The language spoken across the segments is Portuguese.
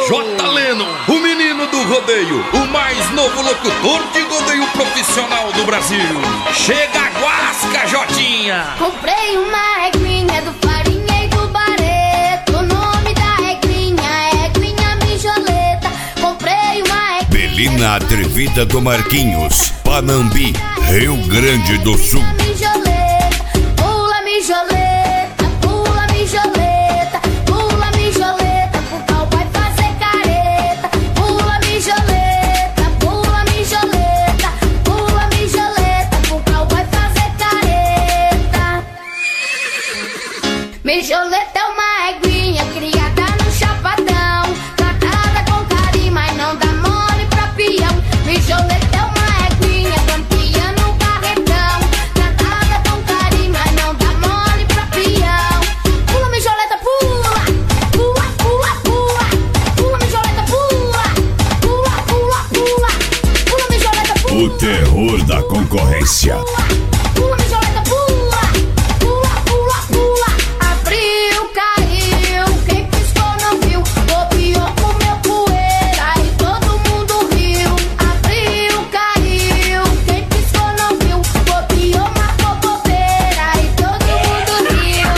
J. Leno, o menino do rodeio, o mais novo locutor de rodeio profissional do Brasil. Chega a guasca, Jotinha. Comprei uma eglinha do Farinha e do Barreto. O nome da eglinha é Eglinha Mijoleta. Comprei uma eglinha. Belina Atrevida do Marquinhos, Panambi, Rio Grande do Sul. Pula mijoleta, pula mijoleta, pula mijoleta, pro pau vai fazer careta. Pula mijoleta, pula mijoleta, pula mijoleta, pro pau vai fazer careta. Mijoleta é uma eguinha criada no chapadão, tratada com carinho, mas não dá mole pra peão. Mijoleta é uma eguinha campeã no carretão, tratada com carinho, mas não dá mole pra peão. Pula mijoleta, pula, pula, pula, pula, pula mijoleta, pula, pula, pula, pula, pula mijoleta, pula. O terror da concorrência. Pula mijoleta, pula, pula, pula, pula. Abriu, caiu, quem piscou não viu. Bobeou, comeu poeira e todo mundo riu. Abriu, caiu, quem piscou não viu. Bobeou, marcou bobeira e todo mundo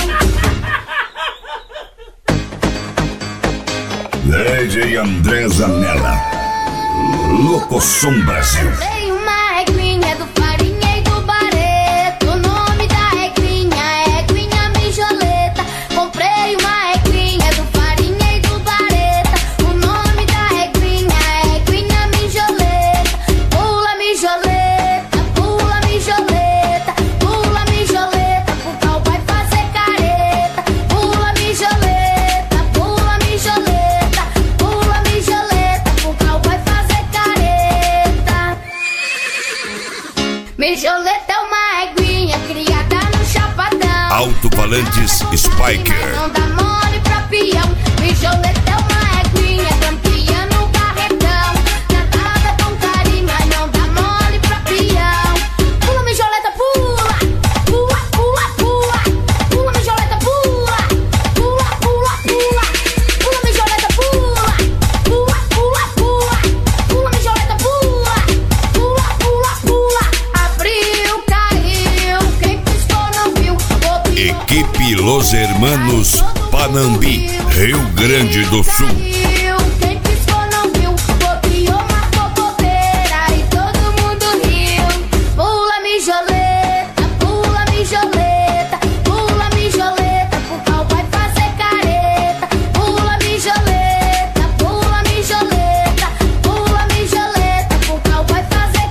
riu. Lady André Zanella, Locosom Brasil. Comprei uma eglinha do Farinha e do Barreto. O nome da eglinha é Eglinha Mijoleta. Comprei uma eglinha do Farinha e do Barreto. O nome da eglinha é Eglinha Mijoleta. Pula mijoleta, pula mijoleta, pula mijoleta, pro pau vai fazer careta. Pula mijoleta, pula mijoleta, pula mijoleta, pro pau vai fazer careta. Mijoleta é uma eguinha criada no chapadão, Alto-falantes Spiker. não dá mole pra peão. Mijoleta é uma eguinha campeã no carretão, tratada com carinho, mas não dá mole pra peão. Pula mijoleta, pula, pula, pula, pula, pula mijoleta, pula, pula, pula, pula, pula mijoleta, pula, pula, pula, pula, pula mijoleta, pula, pula, pula, pula. Abriu, caiu, quem piscou não viu. Bobeou, Equipe Los Hermanos, Panambi, Rio Grande do Sul. quem piscou não viu. Bobeou, marcou bobeira e todo mundo riu. Pula mijoleta, pula mijoleta, pula mijoleta, pro pau vai fazer careta. Pula mijoleta, pula mijoleta, pula mijoleta, pro pau vai fazer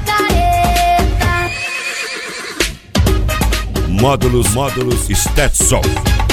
careta. Módulos Stetson.